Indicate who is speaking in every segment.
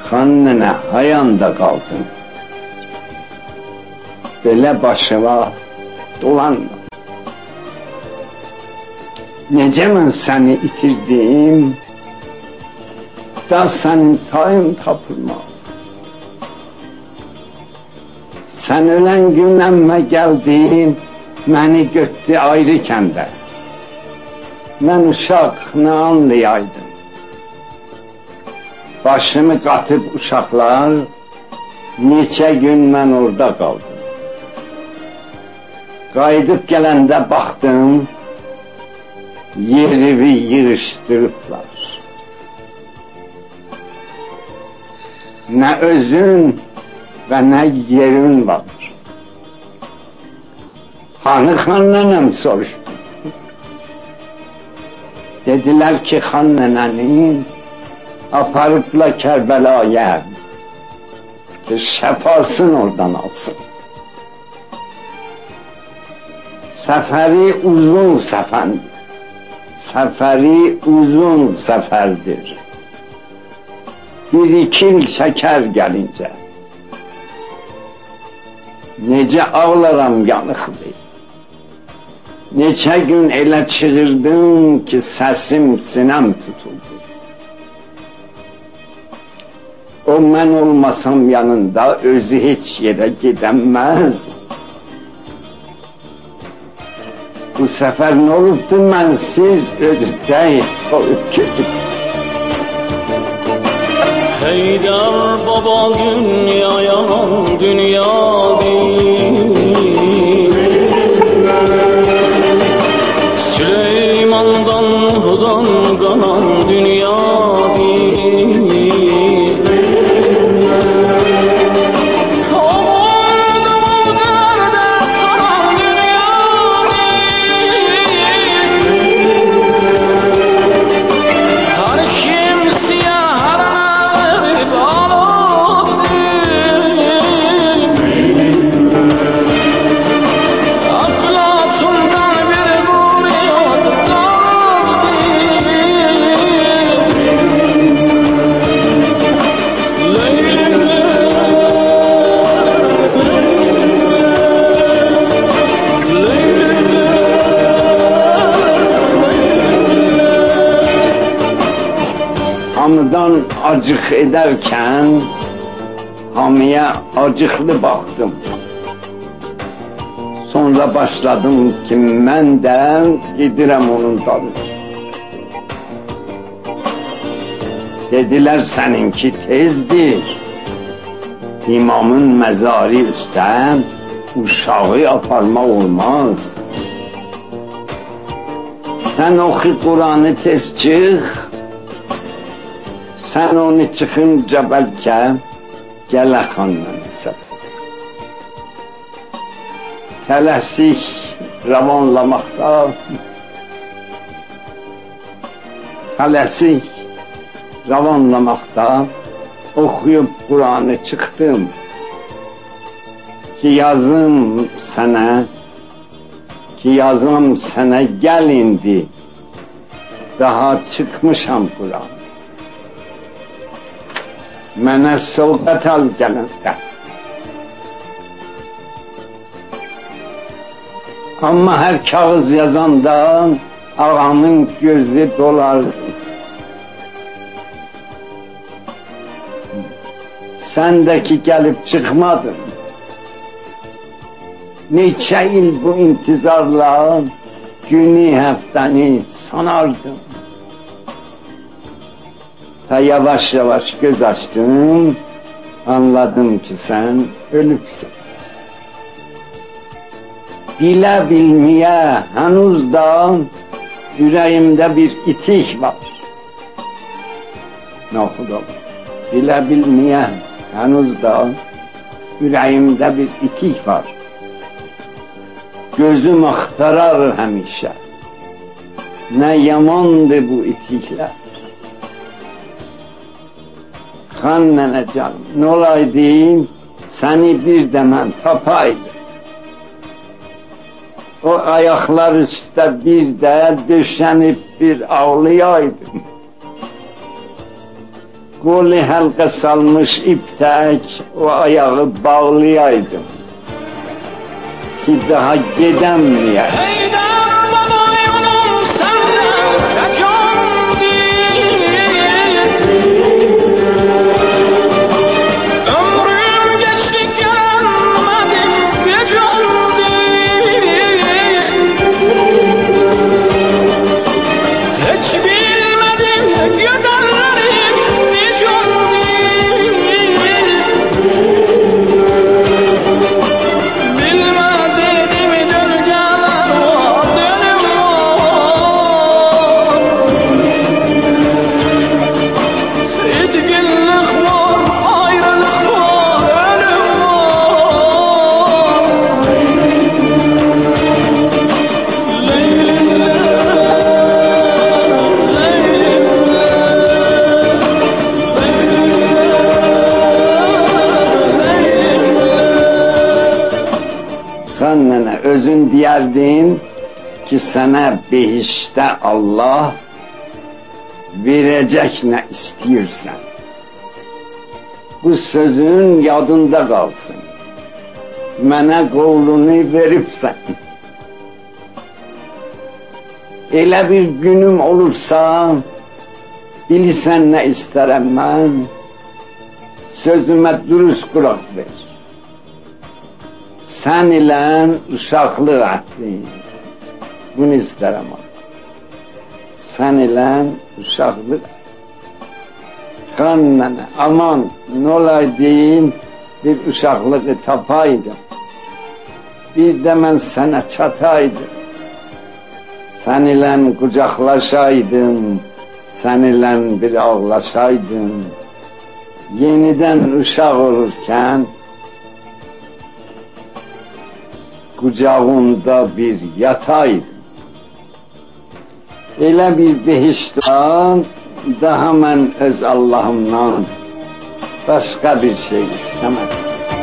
Speaker 1: Xan nənə hayanda qaldım. Belə başıma dolanma. Necə mən səni itirdim, da sənin tayın tapılmaz. Sən ölən gün əmmə gəldin, məni götdü ayrı kəndə. Mən uşaq nə anlayaydım. Başımı qatıb uşaqlar, neçə gün mən orada qaldım. Qayıdıb gələndə baxdım, yerimi yığışdırıblar. Nə özün və nə yerin var. Hanı xan nənəm soruşdu. Dedilər ki, xan nənənin aparıbla Kərbəlaya, ki şəfasını oradan alsın. Səfəri uzun səfəndir. Səfəri uzun səfərdir. 1-2 il çəkər gəlincə. Necə ağlaram yanıqlı. Neçə gün elə çığırdım ki, səsim sinəm tutuldu. O mən olmasam yanında özü heç yerə gedəməz. Bu səfər nə olubdu, mənsiz ödüktəyim, qoyub gedib.
Speaker 2: Heydər baba dünyaya dünya değil. Süleyman'dan Nuh'dan kalan dünya değil.
Speaker 1: Hamıdan acıq edərkən hamıya acıqlı baxdım. Sonra başladım ki, mən də gedirəm onun dalınca. Dedilər səninki tezdir. İmamın məzarı üstə uşağı aparmaq olmaz. Sən oxu Quranı tez çıx. Sən onu çıxınca bəlkə gələ xandan hesab. Tələsik ravanlamaqda, oxuyub Quranı çıxdım ki, yazım sənə gəl indi, daha çıxmışam Quran. Mənə sovqat al gələndə. Amma hər kağız yazanda ağamın gözü dolardı. Sən də ki gəlib çıxmadın. Neçə il bu intizarla günü, həftəni sanardım. Ta yavaş-yavaş göz açdım, anladım ki, sən ölübsün. Bilə-bilməyə hənuz da ürəyimdə bir itik var. Naxudam, bilə-bilməyə hənuz da ürəyimdə bir itik var. Gözüm axtarar həmişə. Nə yamandır bu itiklər. Xan nənə canım, nə olaydım, səni bir də mən tapaydım. O ayaqlar üstə bir də döşənib bir ağlayaydım. Kolu halka salmış iptek, o ayağı bağlayaydım ki daha gidemeyeyim.
Speaker 2: Heydar baba yolum senden kaçan değil. Ömrüm geçti gelmedim bir can değil. Hiç bilmedim güzellerim bir can değil. Bilmez idim döngeler var, dönüm var. İtginlik var, ayrılık var, ölüm var. Leylimler,
Speaker 1: Han nene, özün diyerdin ki sana behişte Allah verecek ne istiyorsan. Bu sözün yadında kalsın. Mənə qolunu veribsən. Elə bir günüm olursa, bilirsən nə istərəm mən, sözümə dürüst qulaq ver. Sən ilə uşaqlıq etdin, bunu istərəm. Sən ilə uşaqlıq. Xan nənə, aman, nə olaydım, bir uşaqlığı tapaydım. Bir də mən sənə çataydım. Sən ilə qucaqlaşaydım, sən ilə bir ağlaşaydım. Yenidən uşaq olurkən, qucağında bir yataydım. Elə bir behiştdən, daha mən öz Allahımdan başqa bir şey istemez.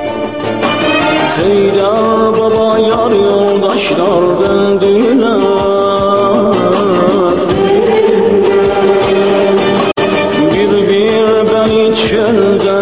Speaker 2: Heydar baba yar yoldaşlar döndüler. Bir beni çölde